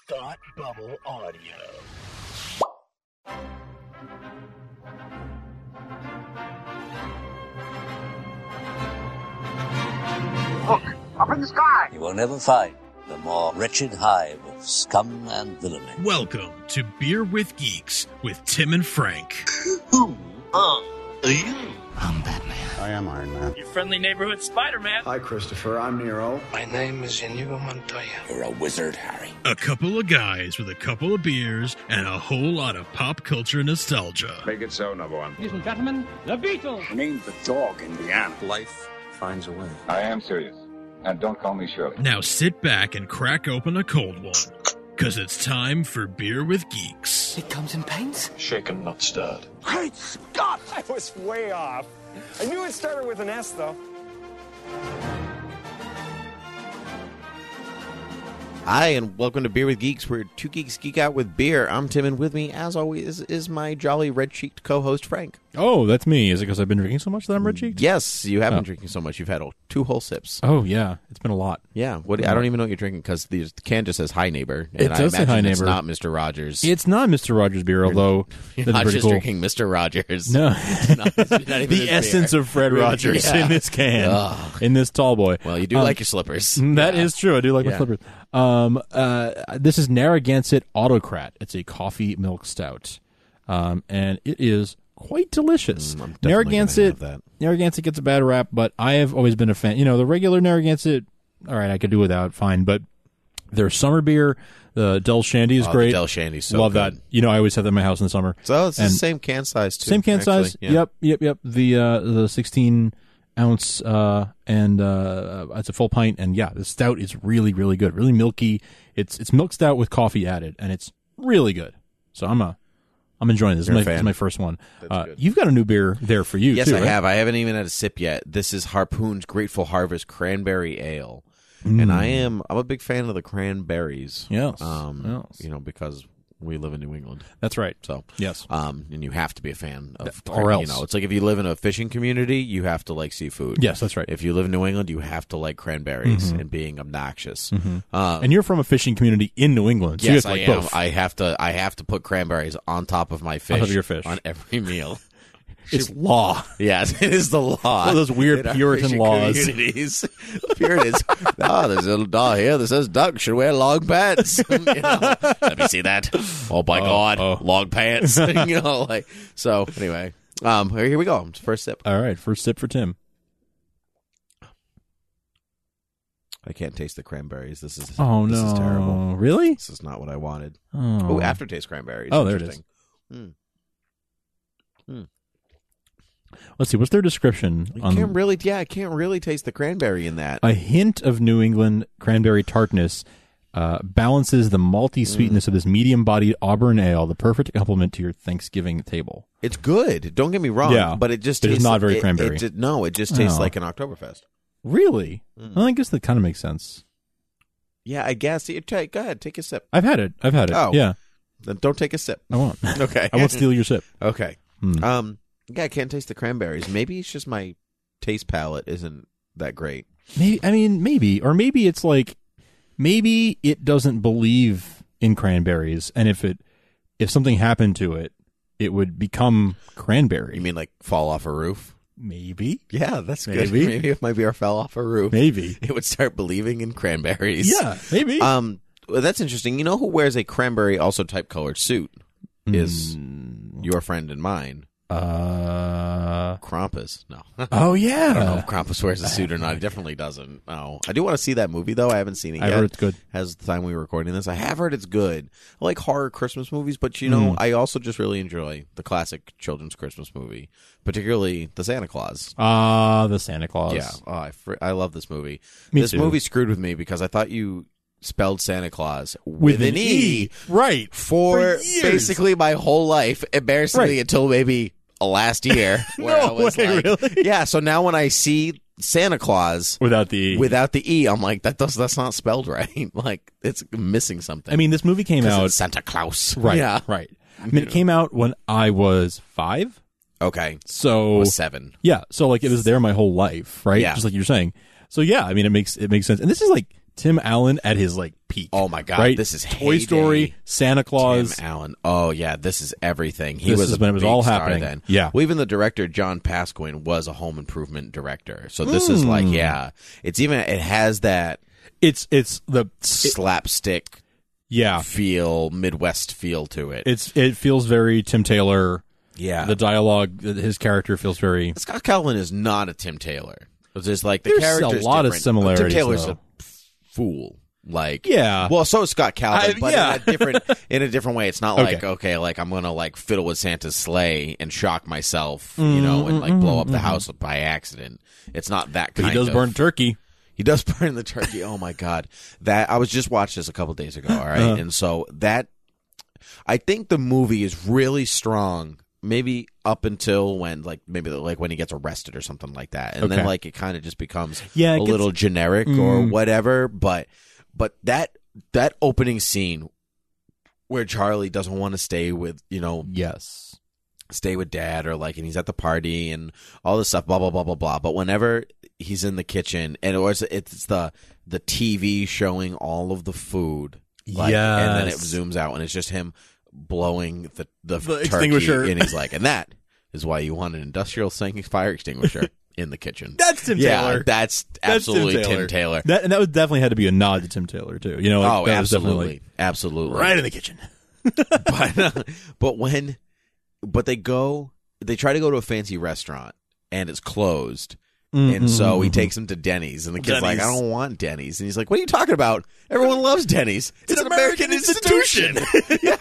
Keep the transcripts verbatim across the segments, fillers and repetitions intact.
Thought Bubble Audio. Look, up in the sky! You will never find the more wretched hive of scum and villainy. Welcome to Beer with Geeks with Tim and Frank. Who are you? I'm Batman. I am Iron Man. Your friendly neighborhood Spider-Man. Hi, Christopher. I'm Nero. My name is Inigo Montoya. You're a wizard, Harry. A couple of guys with a couple of beers and a whole lot of pop culture nostalgia. Make it so, number one. Ladies and gentlemen, the Beatles. Name the dog, Indiana. Life finds a way. I am serious. And don't call me Shirley. Now sit back and crack open a cold one, because it's time for Beer with Geeks. It comes in paints? Shaken, not stirred. Great Scott! I was way off. I knew it started with an S, though. Hi, and welcome to Beer with Geeks, where two geeks geek out with beer. I'm Tim, and with me, as always, is my jolly red-cheeked co-host, Frank. Oh, that's me. Is it because I've been drinking so much that I'm red-cheeked? Yes, you have oh. been drinking so much. You've had oh, two whole sips. Oh, yeah. It's been a lot. Yeah. What? I don't even know what you're drinking, because the can just says Hi Neighbor. And it does I say Hi imagine it's Neighbor. not Mister Rogers. It's not Mister Rogers beer, although You're that's not pretty just cool. drinking Mister Rogers. No. It's not, it's not even the his essence beer. of Fred Rogers Yeah. in this can, Ugh. in this tall boy. Well, you do Um, like your slippers. That Yeah. is true. I do like Yeah. my slippers. Um, uh, this is Narragansett Autocrat. It's a coffee milk stout, um, and it is quite delicious. Mm, I'm definitely Narragansett, gonna have that. Narragansett gets a bad rap, but I have always been a fan. You know, the regular Narragansett, all right, I could do without, fine, but their summer beer, the Del Shandy is Oh, great. the Del Shandy's so Love good. that. You know, I always have that in my house in the summer. So it's And the same can size, too. Same can actually. size. Yeah. Yep, yep, yep. The uh, the sixteen ounce uh, and uh, it's a full pint, and yeah, the stout is really, really good. Really milky. It's it's milk stout with coffee added, and it's really good. So I'm a I'm enjoying this. This You're a is my, this fan. is my first one. That's Uh, good. you've got a new beer there for you. Yes, too, I right? have. I haven't even had a sip yet. This is Harpoon's Grateful Harvest Cranberry Ale, and I am I'm a big fan of the cranberries. Yes, um, yes. you know, because we live in New England, That's right. so Yes. um, and you have to be a fan of, Or you else. know, it's like if you live in a fishing community, you have to like seafood. Yes, that's right. If you live in New England, you have to like cranberries and being obnoxious. Um, And you're from a fishing community in New England, so yes, you I have to like am. both. I have to. I have to put cranberries on top of my fish. top of your fish. on every meal. It's law. Yes, it is the law. One of those weird in our Puritan fishing laws. Communities. Puritans. Oh, there's a little law here that says duck should wear long pants. You know, let me see that. Oh my Oh, God, oh. long pants. You know, like so. Anyway, um, here we go. First sip. All right, first sip for Tim. I can't taste the cranberries. This is Oh this no! is terrible. Really? This is not what I wanted. Oh, Oh, aftertaste cranberries. Oh, there it Interesting. Hmm. Let's see. What's their description? You on can't really, yeah, I can't really taste the cranberry in that. A hint of New England cranberry tartness uh, balances the malty sweetness of this medium-bodied Auburn ale, the perfect complement to your Thanksgiving table. It's good. Don't get me wrong. Yeah, but it just but it's tastes not very it- cranberry. It, it, no, it just tastes Oh. like an Oktoberfest. Really? Mm. Well, I guess that kind of makes sense. Yeah, I guess. You take, go ahead, take a sip. I've had it. I've had it. Oh. Yeah, Then don't take a sip. I won't. Okay. I won't steal your sip. Okay. Hmm. Um. Yeah, I can't taste the cranberries. Maybe it's just my taste palate isn't that great. Maybe. I mean, maybe, or maybe it's like, maybe it doesn't believe in cranberries, and if it, if something happened to it, it would become cranberry. You mean like fall off a roof? Maybe. Yeah, that's good. Maybe. Maybe if my beer fell off a roof, Maybe. it would start believing in cranberries. Yeah. Maybe. Um. Well, that's interesting. You know who wears a cranberry also type colored suit? Is Hmm. your friend and mine, Uh. Krampus. No. Oh yeah. I don't know if Krampus wears a suit or not. He definitely doesn't. No. I do want to see that movie, though. I haven't seen it I've yet. heard it's good. Has the time we were recording this. I have heard it's good. I like horror Christmas movies, but, you know, Mm. I also just really enjoy the classic children's Christmas movie, particularly The Santa Claus. Ah, the Santa Claus. Yeah. Oh, I, fr- I love this movie. Me this too. movie screwed with me because I thought you spelled Santa Claus with, With an an E, E. Right. for, For years. basically my whole life, embarrassingly Right. until maybe last year. Where No I was way, like, really? Yeah, so now when I see Santa Claus Without the E. without the E, I'm like, that does that's not spelled right. Like, it's missing something. I mean, this movie came 'Cause out. it's Santa Claus. Right. Yeah. Right. I mean, it came out when I was five. Okay. So Was seven. yeah. So like it was there my whole life, right? Yeah. Just like you're saying. So yeah, I mean, it makes it makes sense. And this is like Tim Allen at his like peak. Oh my god, right? this is Toy heyday. Story, Santa Claus. Tim Allen. Oh yeah, this is everything. He This was is a when it was big all star happening. then. Yeah. Well, even the director John Pasquin was a Home Improvement director. So this is like, yeah, it's even it has that It's it's the it, slapstick yeah feel, Midwest feel to it. It's it feels very Tim Taylor. Yeah, the dialogue, his character feels very. Scott Calvin is not a Tim Taylor. It's just like the There's character's a lot different. of similarities. Tim Taylor's though. a fool. Like yeah, well, so is Scott Calvin, I, but yeah. in a different in a different way. It's not Okay. like okay, like I'm gonna like fiddle with Santa's sleigh and shock myself, Mm-hmm, you know, and like blow up the mm-hmm. house by accident. It's not that But kind. he does of, burn turkey. He does burn the turkey. Oh my god, that I was just watching this a couple days ago. All right, Uh-huh. and so that I think the movie is really strong. Maybe up until when, like, maybe like when he gets arrested or something like that, and Okay. then like it kind of just becomes Yeah, it a gets- little generic or Mm. whatever. But but that that opening scene where Charlie doesn't want to stay with you know Yes. stay with dad or like, and he's at the party and all this stuff, blah blah blah blah blah. But whenever he's in the kitchen and it was it's the the T V showing all of the food, like, and then it Yes. zooms out and it's just him blowing the the, The turkey, extinguisher. and he's like, and that is why you want an industrial sinking fire extinguisher in the kitchen. That's Tim yeah, Taylor. that's That's absolutely Tim Taylor. That and that would definitely had to be a nod to Tim Taylor too. You know, like, Oh, that was definitely, absolutely, like, absolutely, right in the kitchen. but uh, but when but they go they try to go to a fancy restaurant and it's closed. And so he takes him to Denny's, and the kid's like, Denny's. I don't want Denny's. And he's like, what are you talking about? Everyone loves Denny's. It's, an American, institution. Yeah.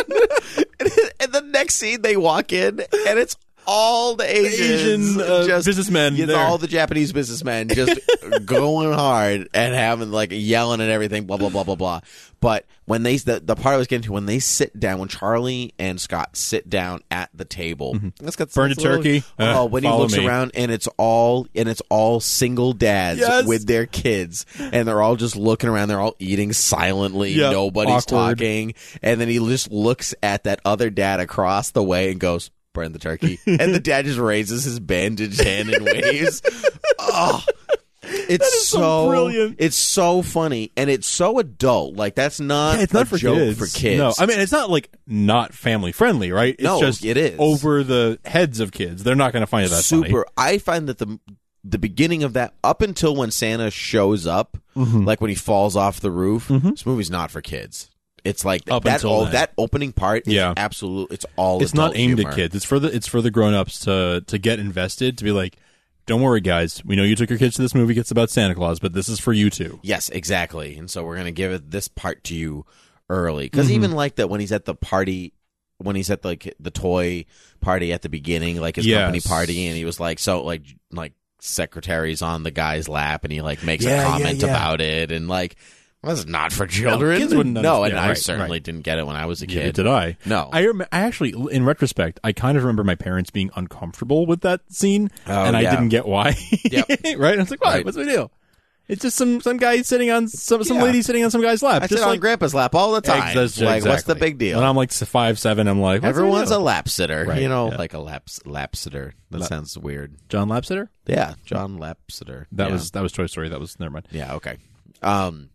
and, and the next scene, they walk in, and it's all the Asians, Asian, uh, just, businessmen you know, there. all the Japanese businessmen just going hard and having, like, yelling and everything, blah, blah, blah, blah, blah. But when they, the, the part I was getting to, when they sit down, when Charlie and Scott sit down at the table, Mm-hmm. that's got Burned a that's little- turkey. Oh, Uh, when he follow looks me. around and it's all and it's all single dads Yes. with their kids, and they're all just looking around. They're all eating silently. Yep. Nobody's Awkward. talking, and then he just looks at that other dad across the way and goes, "Burn the turkey," and the dad just raises his bandaged hand and waves. Oh. It's is so brilliant. It's so funny and it's so adult. Like that's not Yeah, it's not a for joke kids. for kids. No, I mean it's not like not family friendly, right? It's No, just it is. over the heads of kids. They're not going to find it that super. funny. I find that the the beginning of that up until when Santa shows up, Mm-hmm. like when he falls off the roof, this movie's not for kids. It's like Up that. until All then. that opening part is Yeah. absolute. It's all. It's not adult aimed humor. at kids. It's for the it's for the grown ups to to get invested, to be like, don't worry, guys. We know you took your kids to this movie. It's about Santa Claus, but this is for you too. Yes, exactly. And so we're gonna give it this part to you early because Mm-hmm. even like that when he's at the party. When he's at like the toy party at the beginning, like his Yes. company party, and he was like, so like like secretary's on the guy's lap, and he like makes Yeah, a yeah, comment yeah. about it, and like, well, that's not for children. kids wouldn't no, and understand. I Right, certainly right. didn't get it when I was a Neither kid. did I? No. I, rem- I actually, in retrospect, I kind of remember my parents being uncomfortable with that scene, Oh, and I yeah. didn't get why. Yep. Right? And I was like, what? Right. What's the deal? It's just some some guy sitting on some some Yeah. lady sitting on some guy's lap. I just sit like on Grandpa's lap all the time. Eggs, that's- like, what's the exactly. big deal? When I'm like five seven, I'm like, what's the Everyone's deal? a lap sitter, Right, you know, yeah. like a lap lap sitter. That Lap- sounds weird. John Lapsitter. Yeah, John Lapsitter. That Yeah. was that was Toy Story. That was never mind. Yeah, okay. Um,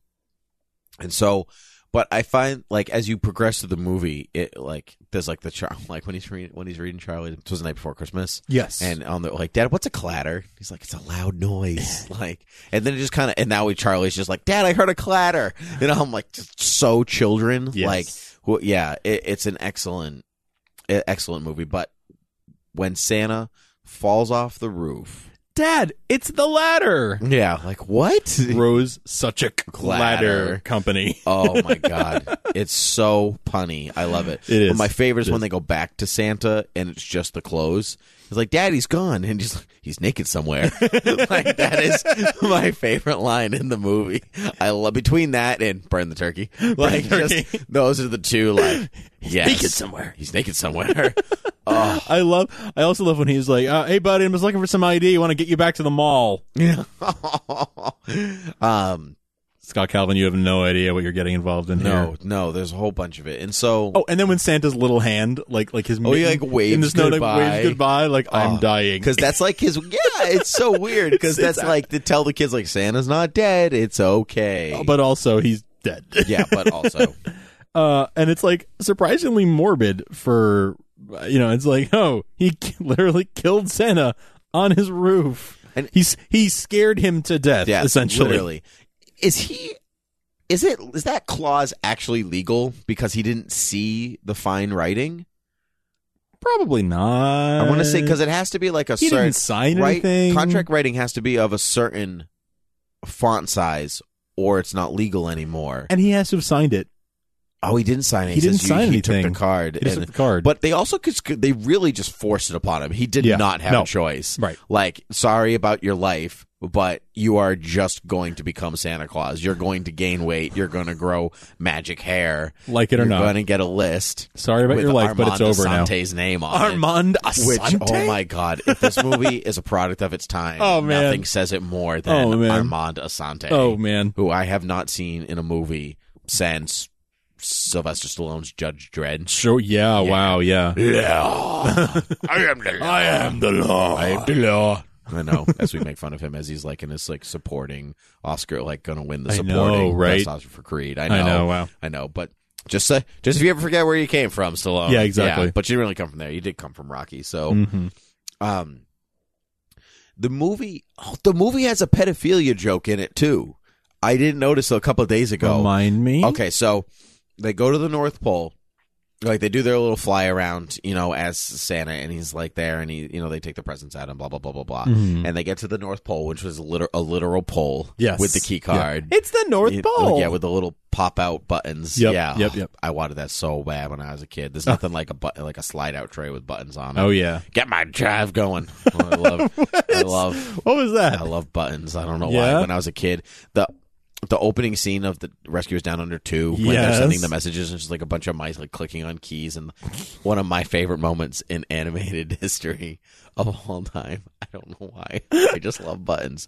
and so, but I find like as you progress through the movie, it like there's like the char- like when he's reading when he's reading Charlie. It was the night before Christmas. Yes. And on the like, Dad, what's a clatter? He's like, it's a loud noise. Like, and then it just kind of and now we Charlie's just like, Dad, I heard a clatter. You know, I'm like just so children. Yes. Like, who, yeah, it, it's an excellent, e- excellent movie. But when Santa falls off the roof. Dad, it's the ladder. Yeah, like what? Rose such a ladder Ladder. company. Oh my god, it's so punny. I love it. It is. But my favorite is It when is. they go back to Santa and it's just the clothes. He's like, Daddy's gone, and he's like, he's naked somewhere. Like that is my favorite line in the movie. I love between that and burn the turkey. Like the turkey. just those are the two. Like yes, naked somewhere. He's naked somewhere. Oh I love. I also love when he's like, uh, "Hey, buddy, I'm just looking for some I D. I want to get you back to the mall." yeah. um. Scott Calvin, you have no idea what you're getting involved in No, here. no, there's a whole bunch of it. And so Oh, and then when Santa's little hand, like like his Oh, he, mitten like, waves in the snow, like, goodbye. waves goodbye, like I'm Oh, dying. because that's like his. Yeah, it's so weird because It's- that's it's- like to tell the kids like Santa's not dead. It's okay. But also he's dead. yeah, but also Uh, and it's like surprisingly morbid for, you know, it's like, oh, he k- literally killed Santa on his roof. And- he's he scared him to death, yeah, essentially. Literally, is he? Is it? Is that clause actually legal because he didn't see the fine writing? Probably not. I want to say because it has to be like a He certain didn't sign right, anything. contract writing has to be of a certain font size, or it's not legal anymore. And he has to have signed it. Oh, he didn't sign it. He didn't says sign he, anything. He took the card. He just and- took the card. But they also could, they really just forced it upon him. He did Yeah. not have No. a choice. Right. Like, sorry about your life, but you are just going to become Santa Claus. You're going to gain weight. You're going to grow magic hair. Like it or You're not. going to get a list. Sorry about with your life, but it's Armand over now. Asante's name on Armand it. Which, Asante? oh my God, if this movie is a product of its time, Oh, man. nothing says it more than Oh, man. Armand Asante. Oh, man. Who I have not seen in a movie since Sylvester Stallone's Judge Dredd. Sure. Yeah, Wow. Yeah. Yeah. I am the law. I am the law. I am the law. I know, as we make fun of him as he's like in his like supporting Oscar, like going to win the I supporting know, right? best Oscar for Creed. I know, I know, wow. I know, but just uh, just if you ever forget where you came from, Stallone. Yeah, exactly. but you didn't really come from there. You did come from Rocky, so Mhm. um, the movie, oh, the movie has a pedophilia joke in it too. I didn't notice a couple of days ago. Remind me. Okay, so they go to the North Pole. Like, they do their little fly around, you know, as Santa, and he's, like, there, and he, you know, they take the presents out and blah, blah, blah, blah, blah. Mhm. And they get to the North Pole, which was a, liter- a literal pole Yes. with the key Yeah. card. It's the North You- Pole. Yeah, with the little pop-out buttons. Yep, Yeah. yep, yep. I wanted that so bad when I was a kid. There's nothing like a but- like a slide-out tray with buttons on it. Oh, yeah. Get my drive going. Oh, I love, I love, What was that? I love buttons. I don't know Yeah? why. When I was a kid, the the opening scene of the Rescuers Down Under two, when they're Yes. sending the messages, and just like a bunch of mice like clicking on keys, and one of my favorite moments in animated history of all time. I don't know why. I just love buttons.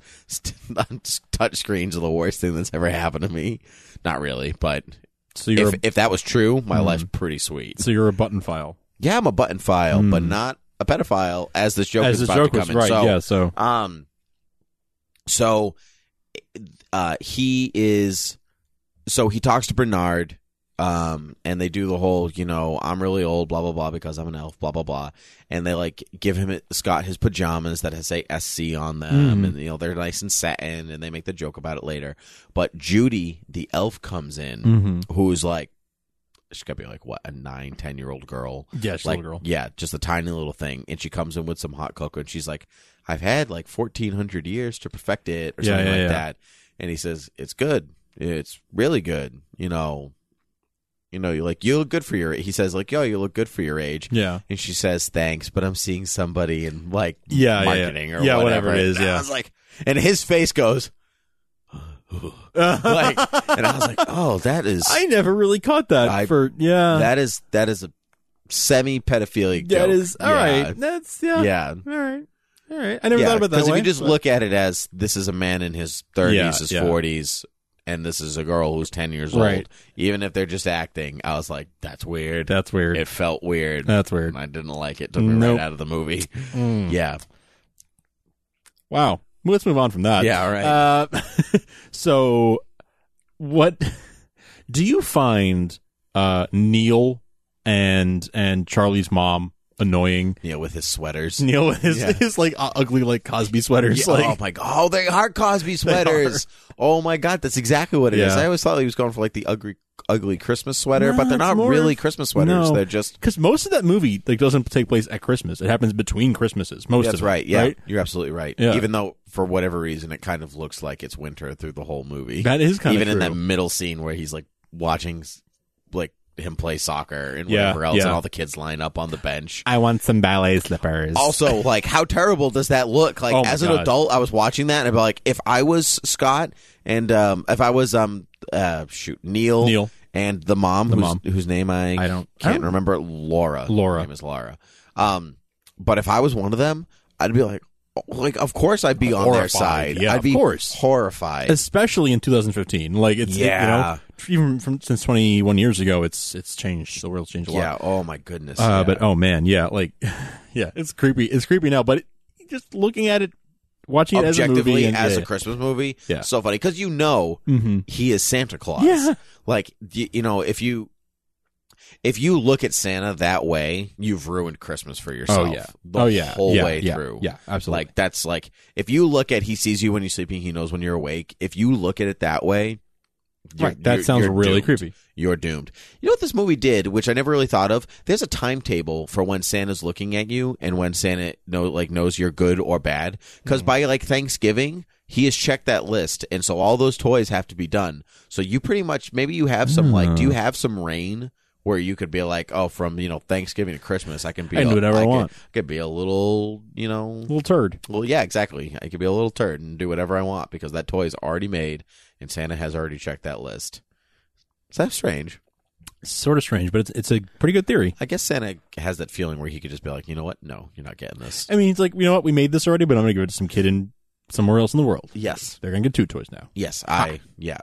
Touch screens are the worst thing that's ever happened to me. Not really, but So you're if a, if that was true, my Mhm. life's pretty sweet. so you're a button file. Yeah, I'm a button file, Mm. but not a pedophile, as this joke As is the about joke to was come in. right. So, Yeah. So um, so uh, he is, so he talks to Bernard, um, and they do the whole, you know, I'm really old, blah, blah, blah, because I'm an elf, blah, blah, blah. And they, like, give him, Scott, his pajamas that say S C on them, Mhm. and, you know, they're nice and satin, and they make the joke about it later. But Judy, the elf, comes in, Mhm. who's, like, she's got to be, like, what, a nine, ten-year-old girl? yeah, she's a Like, little girl. yeah, just a tiny little thing. And she comes in with some hot cocoa, and she's like, I've had like fourteen hundred years to perfect it, or Yeah, something yeah, like yeah. that. And he says, it's good. It's really good. You know, you know, you're like, you look good for your, he says like, yo, you look good for your age. Yeah. And she says, thanks, but I'm seeing somebody in like Yeah, yeah, marketing yeah. or Yeah, whatever. whatever it is, And yeah. I was like, and his face goes, like, and I was like, oh, that is, I never really caught that. I- for yeah, that is, that is a semi pedophilic joke. that is all Yeah. right. That's yeah. Yeah. All right. All right. I never Yeah, thought about that because if way, you just but- look at it as this is a man in his thirties, Yeah, his yeah. forties, and this is a girl who's ten years Right. old, even if they're just acting, I was like, that's weird. That's weird. It felt weird. That's weird. And I didn't like it. Took me Nope. right out of the movie. Mm. Yeah. Wow. Well, let's move on from that. Yeah, all right. Uh, so, what do you find uh, Neil and and Charlie's mom annoying? Yeah, with his sweaters. Neil with his, Yeah. his like uh, ugly like Cosby sweaters. Yeah, like, oh my god! Oh, they are Cosby sweaters. Oh my god, that's exactly what it is. Yeah. I always thought he was going for like the ugly, ugly Christmas sweater, No, but they're it's not more really of- Christmas sweaters. No. They're just. because most of that movie like doesn't take place at Christmas. It happens between Christmases. Most That's of it, right. Yeah, right? you're absolutely right. Yeah. Even though for whatever reason it kind of looks like it's winter through the whole movie. That is kind of even in true. that middle scene where he's like watching like him play soccer and Yeah, whatever else, yeah. and all the kids line up on the bench. I want some ballet slippers. Also, like, how terrible does that look? Like, Oh my as an God. adult, I was watching that and I'd be like, if I was Scott and um, if I was um, uh, shoot Neil, Neil. and the mom, The whose, mom. whose name I I don't- can't I don't- remember, Laura. Laura. Her name is Laura. Um, but if I was one of them, I'd be like, Like, of course I'd be on their Horrified. side. Yeah, I'd of be course. horrified. Especially in two thousand fifteen. Like, it's, Yeah. you know, even from since twenty-one years ago, it's it's changed. The world's changed a lot. Yeah, oh my goodness. Uh, yeah. But, oh, man, yeah, like, yeah, it's creepy. It's creepy now, but it, just looking at it, watching it as a objectively movie. And, as yeah, a Christmas movie, Yeah. so funny. Because you know Mm-hmm. he is Santa Claus. Yeah. Like, you, you know, if you... If you look at Santa that way, you've ruined Christmas for yourself. Oh, yeah. The Oh, yeah. whole Yeah, way yeah, through. yeah, absolutely. Like, that's like, if you look at he sees you when you're sleeping, he knows when you're awake. If you look at it that way, you're- Right, that you're- sounds you're really doomed. creepy. You're doomed. You know what this movie did, which I never really thought of? There's a timetable for when Santa's looking at you and when Santa know, like knows you're good or bad. Because Mm-hmm. by like Thanksgiving, he has checked that list, and so all those toys have to be done. So you pretty much, maybe you have some like, do you have some rain where you could be like, oh, from you know Thanksgiving to Christmas, I can be, I can do a- whatever I could- want. Could be a little, you know, Little turd. well, yeah, exactly. I could be a little turd and do whatever I want because that toy is already made, and Santa has already checked that list. Is that strange? It's sort of strange, but it's it's a pretty good theory. I guess Santa has that feeling where he could just be like, you know what? No, you're not getting this. I mean, it's like, you know what? We made this already, but I'm going to give it to some kid in somewhere else in the world. Yes. They're going to get two toys now. Yes, I, yeah.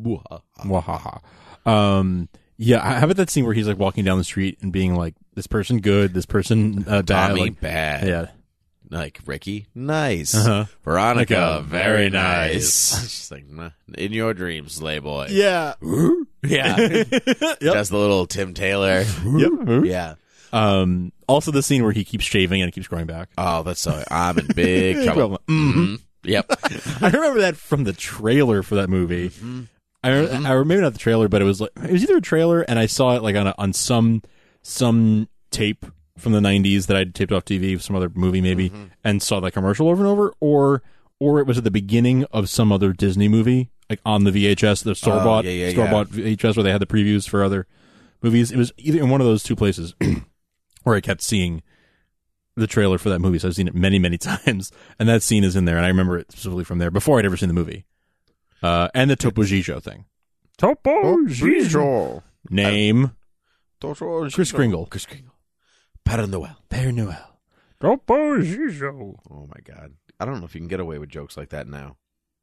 Wahaha. Um, yeah, how about that scene where he's like walking down the street and being like, this person good, this person uh, bad. Tommy, like, bad. Yeah. Like, Ricky, nice. Uh-huh. Veronica, Veronica, very very nice. nice. She's like, nah, in your dreams, slay boy. Yeah. Yeah. Yep. Does the little Tim Taylor. Yep. Yeah. Um, also the scene where he keeps shaving and it keeps growing back. Oh, that's so, I'm in big trouble. Mm-hmm. Yep. I remember that from the trailer for that movie. Mm-hmm. I, mm-hmm. I maybe not the trailer, but it was like it was either a trailer, and I saw it like on a, on some some tape from the nineties that I'd taped off T V, some other movie maybe, Mm-hmm. and saw that commercial over and over, or or it was at the beginning of some other Disney movie, like on the V H S, the store bought yeah, yeah, store bought yeah. V H S where they had the previews for other movies. It was either in one of those two places where I kept seeing the trailer for that movie, so I've seen it many, many times, and that scene is in there, and I remember it specifically from there before I'd ever seen the movie. Uh, and the Topo Gigio thing. Topo Gigio. Name. Chris Kringle. Chris Kringle. Père Noël. Père Noël. Topo Gigio. Oh my God. I don't know if you can get away with jokes like that now.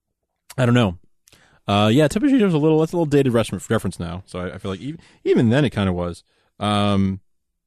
I don't know. Uh, yeah, Topo Gigio's a little, that's a little dated reference reference now, so I, I feel like even, even then it kind of was. Um,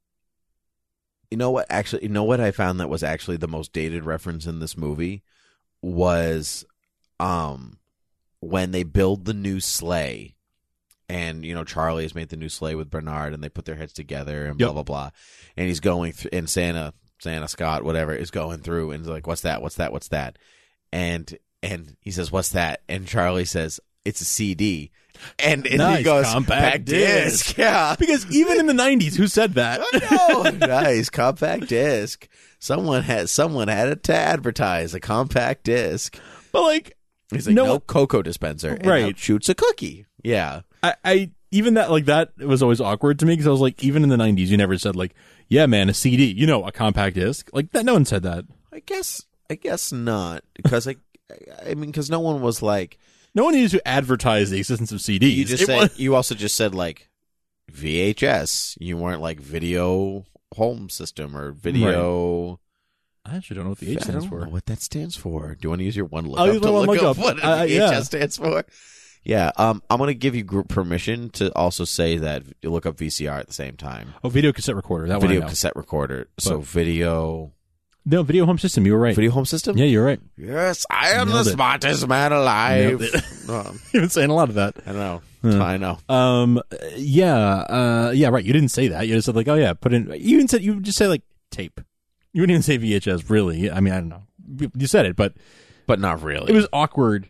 You know what? Actually, you know what I found that was actually the most dated reference in this movie was, um, when they build the new sleigh, and you know Charlie has made the new sleigh with Bernard, and they put their heads together and Yep. blah blah blah, and he's going through, and Santa, Santa Scott, whatever, is going through, and he's like, "What's that? What's that? What's that?" And and he says, "What's that?" And Charlie says, "It's a C D." And, and Nice, he goes, compact "Compact disc." disc. Yeah. because even in the nineties, who said that? Oh, nice compact disc. Someone had someone had it to advertise a compact disc. But like, He's like, No no, one- cocoa dispenser, and Right. out shoots a cookie. Yeah, I, I even that like that was always awkward to me because I was like, even in the nineties, you never said like, yeah, man, a C D, you know, a compact disc, like that. No one said that. I guess I guess not because I I mean because no one was like No one needed to advertise the existence of C Ds. you just It said was- you also just said like V H S. You weren't like video home system or video. I actually don't know what the H I stands don't for. know what that stands for. Do you want to use your one look I'll up use to my one look look up up. what Uh, V H S yeah. stands for? Yeah, um, I'm going to give you group permission to also say that you look up V C R at the same time. Oh, video cassette recorder. That Video one I know. cassette recorder. So But- video, No, video home system. You were right. video home system. Yeah, you're right. Yes, I am Nailed the it. smartest man alive. Nailed it. Um, You've been saying a lot of that. I know. Huh. I know. Um, yeah, uh, yeah, right. You didn't say that. You just said like, oh yeah, put in. You even said you would just say like tape. You wouldn't even say V H S. Really? I mean, I don't know. You said it, but But not really. it was awkward.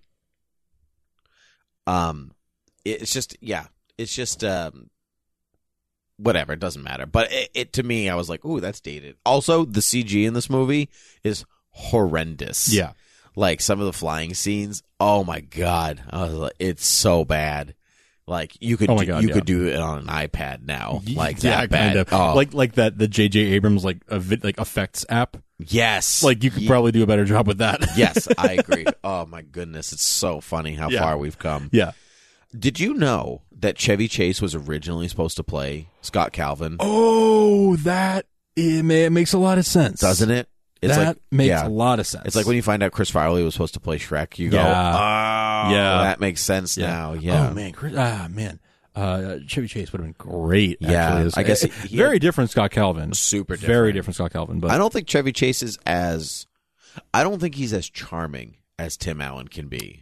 Um, it's just yeah. It's just um, whatever. It doesn't matter. But it, it to me, I was like, ooh, that's dated. Also, the C G in this movie is horrendous. Yeah. Like some of the flying scenes. Oh my god, I was like, it's so bad. Like you could Oh my do, God, you yeah. could do it on an iPad now. Like yeah, that bad. kind of. Oh, Like like that the J J Abrams like a vid, like effects app. yes. Like you could Ye- probably do a better job with that. yes, I agree. Oh my goodness, it's so funny how Yeah. far we've come. yeah. Did you know that Chevy Chase was originally supposed to play Scott Calvin? Oh, that it, may, it makes a lot of sense, Doesn't it? It's that like, makes yeah. a lot of sense. It's like when you find out Chris Farley was supposed to play Shrek, you go, Yeah. oh, Yeah. that makes sense Yeah. now. Yeah. Oh man, Chris, ah man, uh, Chevy Chase would have been great. Yeah, actually. I guess Uh, he- he very had- different Scott Calvin. Super different. Very different Scott Calvin. But I don't think Chevy Chase is as, I don't think he's as charming as Tim Allen can be.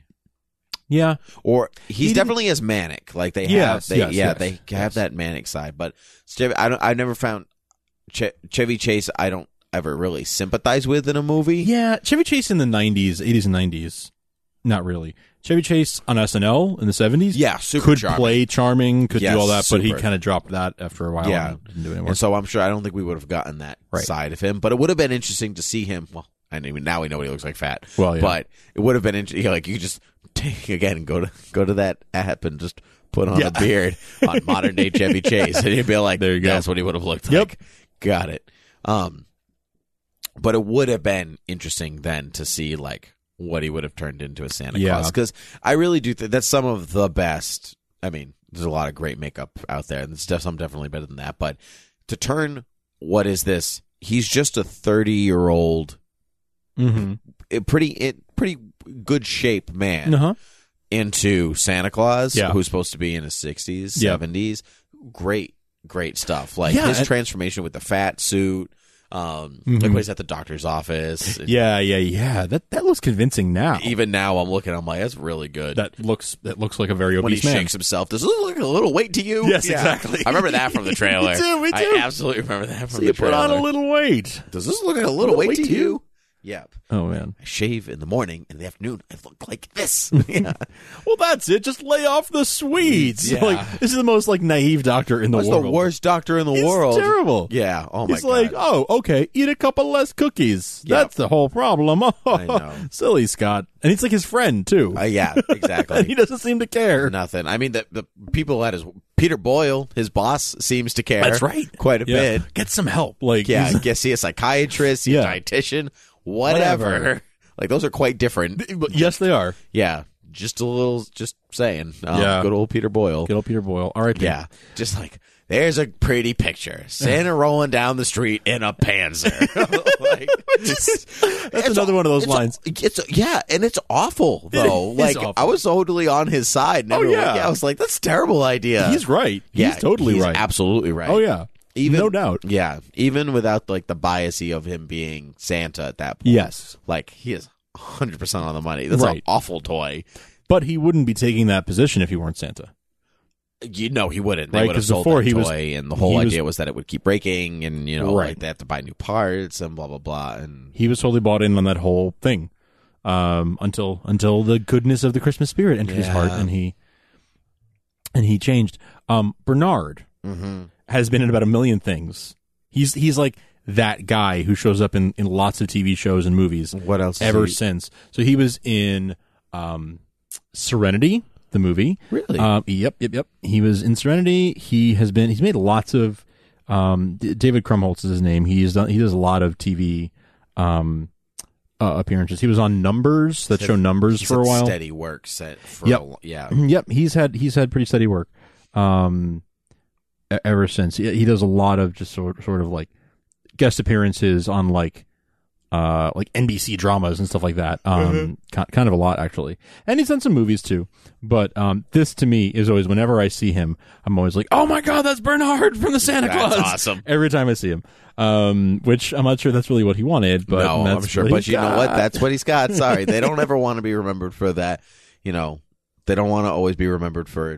yeah, Or he's He didn't- definitely as manic. Like they have, Yes, they, yes, yeah, yes, they yes. have that manic side. But Chevy, I don't, I never found che- Chevy Chase. I don't ever really sympathize with in a movie. yeah. Chevy Chase in the nineties, eighties, and nineties, not really. Chevy Chase on S N L in the seventies, Yeah, super could charming. play charming, could Yes, do all that, but he super. kind of dropped that after a while. Yeah. and didn't do it anymore. And so I'm sure I don't think we would have gotten that Right. side of him. But it would have been interesting to see him. Well, I mean, now we know what he looks like fat. Well, yeah. But it would have been interesting. You know, like you could just take again go to go to that app and just put on Yeah. a beard on modern day Chevy Chase, and you'd be like, There you go. That's what he would have looked Yep. like. Got it. Um, but it would have been interesting then to see like what he would have turned into as Santa Yeah. Claus, because I really do think that's some of the best. I mean, there's a lot of great makeup out there, and there's def- some definitely better than that. But to turn what is this? He's just a thirty year old, mm-hmm. pretty it, pretty good shape man uh-huh. into Santa Claus, Yeah. who's supposed to be in his sixties, Yeah. seventies. Great, great stuff. Like Yeah, his and- transformation with the fat suit. Um, Mhm. like when he's at the doctor's office. Yeah, yeah, yeah. That that looks convincing now. Even now, I'm looking. I'm like, that's really good. that looks that looks like a very when he obese man. shakes himself, does it look like a little weight to you? Yes, exactly. I remember that from the trailer. Me too, me too. I absolutely remember that from So the you put trailer. on a little weight. Does this look like a little, weight, to you? Yeah. Oh man. I shave in the morning, and in the afternoon, I look like this. yeah. Well, that's it. Just lay off the sweets. Yeah. Like this is the most like naive doctor in the That's world. the worst doctor in the It's world. terrible. Yeah. Oh my He's god. like, oh, okay, eat a couple less cookies. Yep. That's the whole problem. Oh, I know. silly Scott, and he's like his friend too. Uh, yeah. Exactly. and he doesn't seem to care. Nothing. I mean, the the people at his Peter Boyle, his boss, seems to care. That's right. Quite a Yeah. bit. Get some help. Like, Yeah. he's- Guess see a psychiatrist, see Yeah. a dietitian, whatever. Whatever. Like those are quite different. but yes, they are. Yeah. Just a little. Just saying. Um, Yeah. Good old Peter Boyle. Good old Peter Boyle. All right. Yeah. Just like, there's a pretty picture. Santa rolling down the street in a Panzer. like, That's another one of those it's, lines. It's yeah, and it's awful though. is like awful. I was totally on his side. And Oh, everyone- yeah. I was like, that's a terrible idea. He's right. Yeah, he's totally he's right. Absolutely right. Oh yeah. Even no doubt. Yeah, even without like the biasy of him being Santa at that point. Yes. like he is one hundred percent on the money. That's Right. an awful toy. But he wouldn't be taking that position if he weren't Santa. You know he wouldn't. They Right, would have 'cause sold before that he toy, was- and the whole he was- idea was that it would keep breaking, and you know, Right. like they have to buy new parts and blah blah blah. And He was totally bought in on that whole thing um, until until the goodness of the Christmas spirit entered his heart, Yeah. and he and he changed. Um, Bernard mm-hmm. has been in about a million things. He's he's like that guy who shows up in, in lots of T V shows and movies. What else? is Ever he- since. So he was in um, Serenity, the movie. Really? Um, yep, yep, yep. He was in Serenity. He has been. He's made lots of. Um, D- David Krumholtz is his name. He's done. He does a lot of T V um, uh, appearances. He was on Numbers, that He's show had- Numbers he's for a had while. Steady work set. For Yep. a, lo- yeah. Yep, he's had he's had pretty steady work um, e- ever since. He, he does a lot of just sort sort of like guest appearances on like uh, like N B C dramas and stuff like that. Um, Mm-hmm. ki- kind of a lot actually, and he's done some movies too. But um, this to me is always whenever I see him, I'm always like, oh my god, that's Bernard from the Santa That's Claus. awesome. Every time I see him, um, which I'm not sure that's really what he wanted, but no, that's I'm sure. what But he you know what? got. That's what he's got. Sorry, they don't ever want to be remembered for that. You know, they don't want to always be remembered for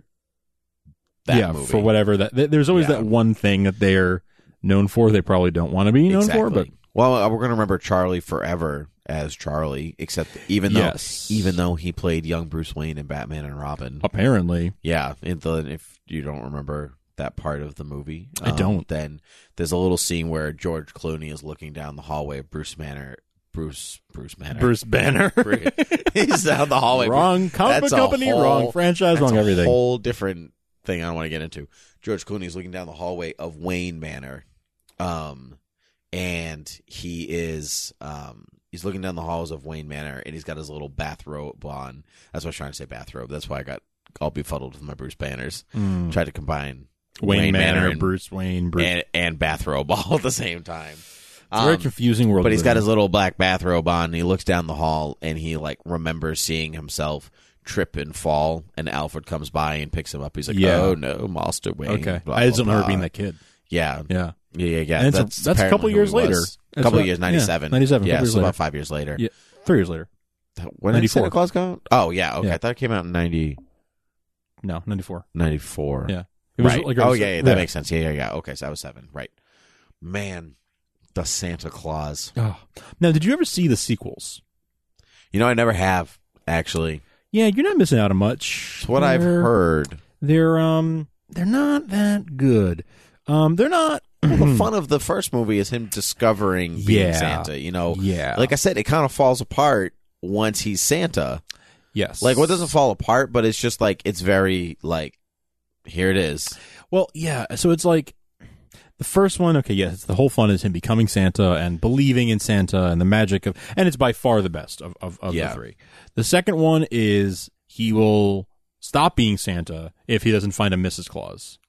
that yeah, movie. for whatever that. th- There's always Yeah. that one thing that they're known for. They probably don't want to be known exactly. for, but well, uh, we're gonna remember Charlie forever as Charlie. Except even though, Yes. even though he played young Bruce Wayne in Batman and Robin. apparently, Yeah, in the, if you don't remember that part of the movie, I don't. Then there's a little scene where George Clooney is looking down the hallway of Bruce Manor. Bruce Bruce Manor. Bruce Banner. He's down the hallway. Wrong comic That's a company, whole- wrong franchise, That's wrong a everything. whole different thing. I don't want to get into. George Clooney's looking down the hallway of Wayne Manor, um, and he is um, he's looking down the halls of Wayne Manor, and he's got his little bathrobe on. That's what I was trying to say, bathrobe. That's why I got all befuddled with my Bruce Banners. Mm. Tried to combine Wayne, Manor, and, Bruce Wayne, Bruce. and and bathrobe all at the same time. It's a very Um, confusing world. But we he's live got in. his little black bathrobe on, and he looks down the hall, and he like remembers seeing himself trip and fall, and Alfred comes by and picks him up. He's like, Yeah. "Oh no, Master Wayne." Okay, blah, I just blah, don't remember blah. being that kid. Yeah, Yeah, yeah, yeah. yeah. And it's a- that's that's a couple apparently who years he was. later. A That's couple what- years, yeah, ninety-seven. ninety-seven, Yeah, couple years so later. about five years later. yeah, three years later. When did ninety-four. Santa Claus come out? Oh yeah, okay. Yeah. I thought it came out in ninety, No, ninety-four. ninety-four. Yeah, it was right. like oh yeah, yeah, that makes sense. Yeah, yeah, yeah. Okay, so I was seven. Right. Man, the Santa Claus. Oh. Now, did you ever see the sequels? You know, I never have actually. Yeah, you're not missing out on much. It's what I've They're- heard. They're um, they're not that good. Um, they're not. Well, the fun of the first movie is him discovering being Yeah. Santa. You know, Yeah. Like I said, it kind of falls apart once he's Santa. Yes. Like, well, it doesn't fall apart, but it's just like it's very like, here it is. Well, yeah. So it's like the first one. Okay, yes. The whole fun is him becoming Santa and believing in Santa and the magic of, and it's by far the best of of, of Yeah. the three. The second one is he will stop being Santa if he doesn't find a Missus Claus.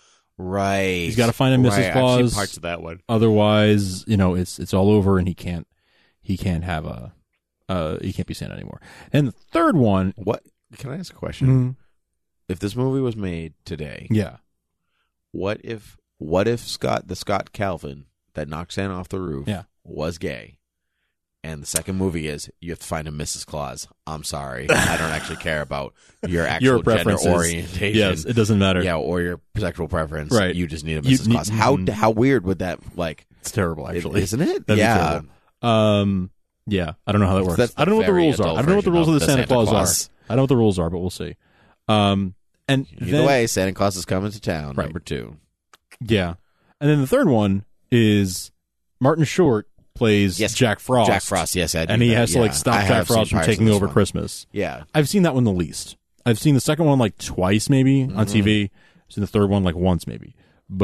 Right. He's got to find a Missus Right, I've Claus. seen parts of that one. Otherwise, you know, it's it's all over, and he can't he can't have a uh he can't be Santa anymore. And the third one, What? Can I ask a question? mm, If this movie was made today, yeah, what if what if Scott the Scott Calvin that knocked Santa off the roof Yeah. was gay? And the second movie is you have to find a Missus Claus. I'm sorry, I don't actually care about your actual your gender preferences. orientation. Yes, it doesn't matter. Yeah, or your sexual preference. Right. You just need a You Missus need- Claus. How mm. how weird would that like? It's terrible, actually, Isn't it? That'd be yeah. terrible. Um, yeah, I don't know how that works. That's the I don't know what the very rules are. adult I don't know what the version rules of of the the Santa, Santa Claus, Claus. are. I don't know what the rules are, but we'll see. Um, and Either then, way, Santa Claus is coming to town. Right. Number two. yeah, and then the third one is Martin Short plays Yes, Jack Frost. Jack Frost. Yes, I do and he that, has to like yeah. stop I Jack have seen Frost from parts of taking this over one. Christmas. Yeah. I've seen that one the least. I've seen the second one like twice, maybe on Mm-hmm. T V. I've seen the third one like once, maybe.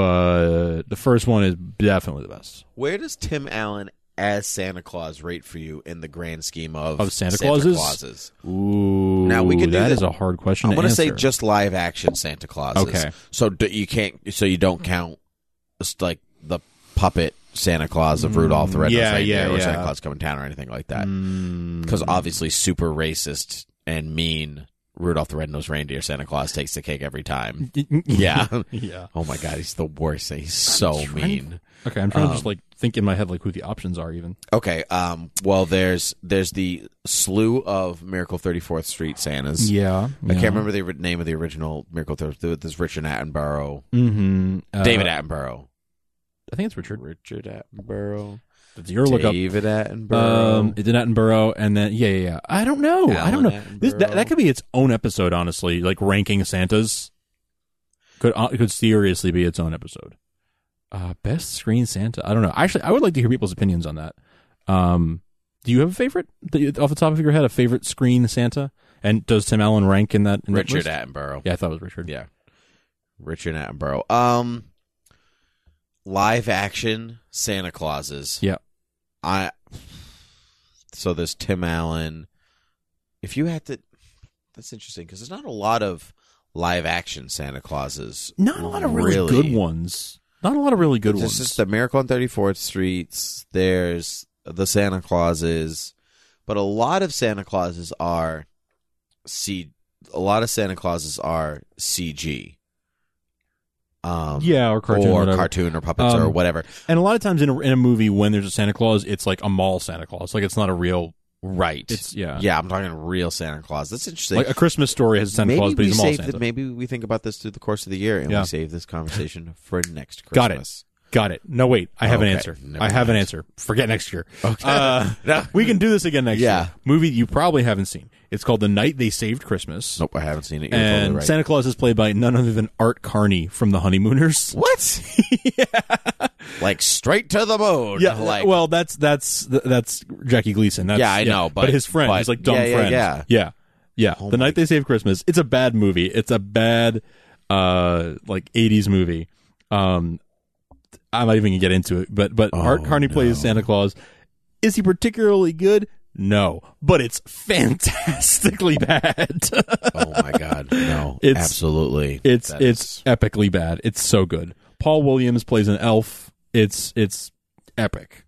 But the first one is definitely the best. Where does Tim Allen as Santa Claus rate for you in the grand scheme of, Of Santa Clauses? Clauses? Ooh, Now, we can do that this- is a hard question. I'm to going to say answer. just live action Santa Clauses. Okay. So do, you can't. So you don't count just like the puppet Santa Claus of Rudolph the Red-Nosed yeah, Reindeer yeah, or yeah. Santa Claus Coming to Town or anything like that. Mm. Because obviously, super racist and mean Rudolph the Red-Nosed Reindeer Santa Claus takes the cake every time. Yeah. yeah. Oh my God, he's the worst. He's so trying- mean. Okay, I'm trying Um, to just like think in my head like who the options are even. Okay. Um. Well, there's there's the slew of Miracle thirty-fourth Street Santas. Yeah, I can't remember the ori- name of the original Miracle thirty-fourth. There's Richard Attenborough, Mm-hmm. Uh, David Attenborough, I think it's Richard. Richard Attenborough, It's your look up. David Attenborough. Um, it did Attenborough, and then yeah, yeah, yeah. I don't know. I don't know. Alan This, that, Attenborough. that could be its own episode, honestly. Like ranking Santas could uh, could seriously be its own episode. Uh, best screen Santa. I don't know. Actually, I would like to hear people's opinions on that. Um, do you have a favorite that you- off the top of your head? A favorite screen Santa? And does Tim Allen rank in that? In that Richard list? Attenborough. Yeah, I thought it was Richard. Yeah, Richard Attenborough. Um, live action Santa Clauses. Yeah. I. So there's Tim Allen. If you had to, that's interesting because there's not a lot of live action Santa Clauses. Not a lot of really, good ones. Not a lot of really good There's ones. just the Miracle on thirty-fourth Street. There's the Santa Clauses, but a lot of Santa Clauses are C. A lot of Santa Clauses are C G. Um, Yeah, or cartoon, or whatever. cartoon, or puppets, or Um, whatever. And a lot of times in a, in a movie, when there's a Santa Claus, it's like a mall Santa Claus. Like it's not a real. Right. It's yeah. Yeah, I'm talking real Santa Claus. That's interesting. Like a Christmas Story has a Santa maybe Claus, but we he's a mall save Santa. the- maybe we think about this through the course of the year, and Yeah. we save this conversation for next Christmas. Got it. Got it. No, wait. I have an Okay, answer. never I have an mind. answer. Forget next year. Okay. Uh, No. we can do this again next Yeah. year. Movie you probably haven't seen. It's called The Night They Saved Christmas. Nope, I haven't seen it. You're And totally right. Santa Claus is played by none other than Art Carney from The Honeymooners. What? Like straight to the moon. Yeah, Like, well, that's that's that's Jackie Gleason. That's, Yeah, I know, but- his friend, but- his like dumb yeah, yeah, friend. yeah. yeah, yeah. Oh the my- Night They Saved Christmas. It's a bad movie. It's a bad, uh, like eighties movie. Um, I'm not even gonna get into it, but but Oh, Art Carney no. plays Santa Claus. Is he particularly good? No, but it's fantastically bad. oh my God, no, It's- absolutely. It's That it's is- epically bad. It's so good. Paul Williams plays an elf. It's it's epic.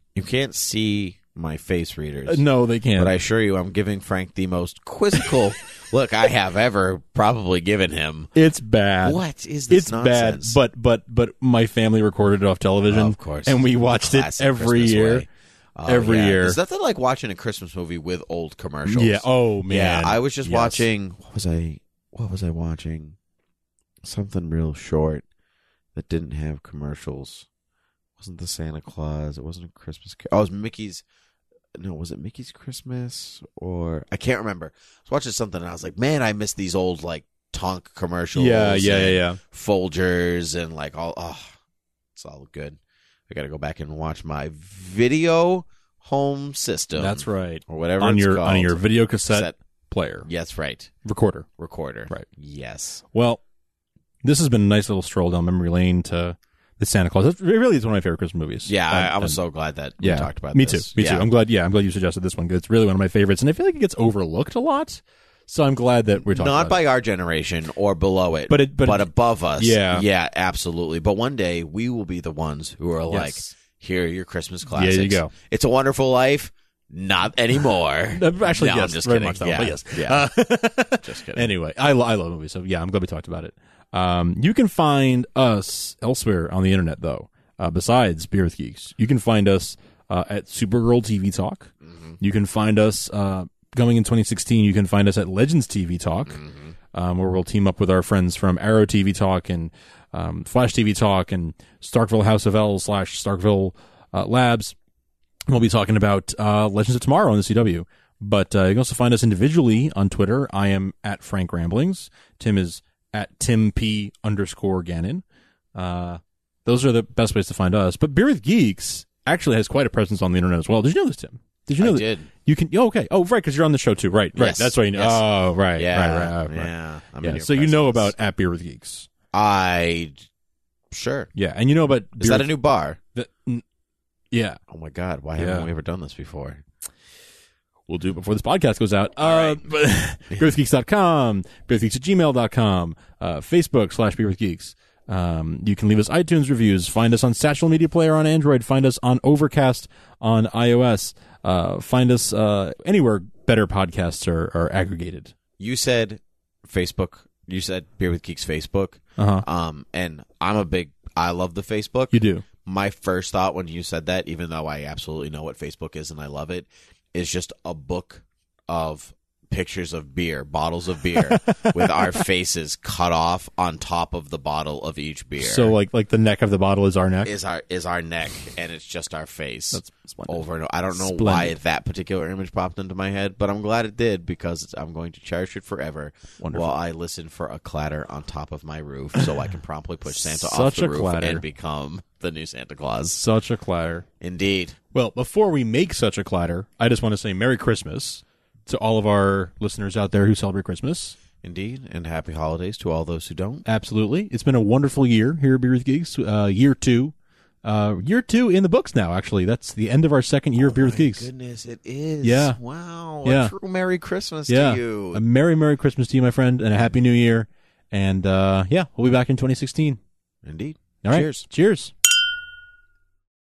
You can't see my face readers. Uh, no, they can't. But I assure you, I'm giving Frank the most quizzical look I have ever probably given him. It's bad. What is this It's nonsense? bad, but but but my family recorded it off television, Oh, of course, and we watched Classic it every Christmas year. way. Oh, every yeah. year. There's nothing like watching a Christmas movie with old commercials. Yeah. Oh man. Yeah. I was just Yes. watching. What was I? What was I watching? Something real short that didn't have commercials. It wasn't the Santa Claus. It wasn't a Christmas. Car- oh, it was Mickey's. No, was it Mickey's Christmas or I can't remember. I was watching something and I was like, man, I miss these old like Tonk commercials. Yeah, yeah, and yeah, yeah. Folgers and like all. Oh, it's all good. I got to go back and watch my video home system. That's right. Or whatever on it's your called. on your video cassette Set. player. Yeah, that's right. Recorder. Recorder. Right. Yes. Well, this has been a nice little stroll down memory lane to the Santa Claus. It really is one of my favorite Christmas movies. Yeah, I, I And- was and- so glad that yeah, we talked about me this. too. Me Yeah. too. I'm glad. Yeah, I'm glad you suggested this one because it's really one of my favorites, and I feel like it gets overlooked a lot. So I'm glad that we're talking Not about by it. our generation or below it, But it- but it- above us. Yeah. Yeah, absolutely. But one day we will be the ones who are like, Yes. here are your Christmas Yeah, classics. there you go. It's a Wonderful Life. Not anymore. Actually, No, yes, I'm just very kidding. much so. Yeah. But yes, Yeah. Uh, Just kidding. Anyway, I, lo- I love movies, so yeah, I'm glad we talked about it. Um, you can find us elsewhere on the internet, though. Uh, besides Beer with Geeks, you can find us uh, at Supergirl T V Talk. Mm-hmm. You can find us uh, going in twenty sixteen. You can find us at Legends T V Talk, Mm-hmm. um, where we'll team up with our friends from Arrow T V Talk and um, Flash T V Talk and Starkville House of L slash Starkville uh, Labs. We'll be talking about uh, Legends of Tomorrow on the C W. But uh, you can also find us individually on Twitter. I am at Frank Ramblings. Tim is at Tim P underscore Gannon. Uh, those are the best ways to find us. But Beer with Geeks actually has quite a presence on the internet as well. Did you know this, Tim? Did you know I that did. you can? Oh, okay. Oh, right, because you're on the show too. Right, right. Yes. That's why you know. Yes. Oh, right, Yeah. right, right, right. Yeah. I'm in yeah. your So you know presence. about at Beer with Geeks. I. Sure. Yeah, and you know about Is Beer that a with- new bar? the, n- yeah. Oh my God! Why Yeah. haven't we ever done this before? We'll do it before this podcast goes out. Uh, but beer with geeks dot com, beer with geeks at gmail dot com, uh, Facebook slash Beer with Geeks. Um, you can leave us iTunes reviews. Find us on Satchel Media Player on Android. Find us on Overcast on iOS. Uh, find us uh, anywhere better podcasts are, are aggregated. You said Facebook. You said Beer with Geeks Facebook. Uh-huh. Um, and I'm a big. I love the Facebook. You do. My first thought when you said that, even though I absolutely know what Facebook is and I love it, is just a book of pictures of beer, bottles of beer, with our faces cut off on top of the bottle of each beer. So like like the neck of the bottle is our neck. is our is our neck, and it's just our face. That's splendid. Over and over. I don't know Splendid. why that particular image popped into my head, but I'm glad it did because it's, I'm going to cherish it forever. Wonderful. While I listen for a clatter on top of my roof, so I can promptly push Santa off Such the a roof clatter. and become the new Santa Claus. Such a clatter. Indeed. Well, before we make such a clatter, I just want to say Merry Christmas to all of our listeners out there who celebrate Christmas. Indeed, and happy holidays to all those who don't. Absolutely. It's been a wonderful year here at Beer with Geeks. Uh, year two. Uh, year two in the books now, actually. That's the end of our second year of Beer with Geeks. Goodness, it is. Yeah. Wow. Yeah. A true Merry Christmas Yeah. to you. A Merry, Merry Christmas to you, my friend, and a Happy New Year. And, uh, yeah, we'll be back in twenty sixteen. Indeed. All right. Cheers. Cheers.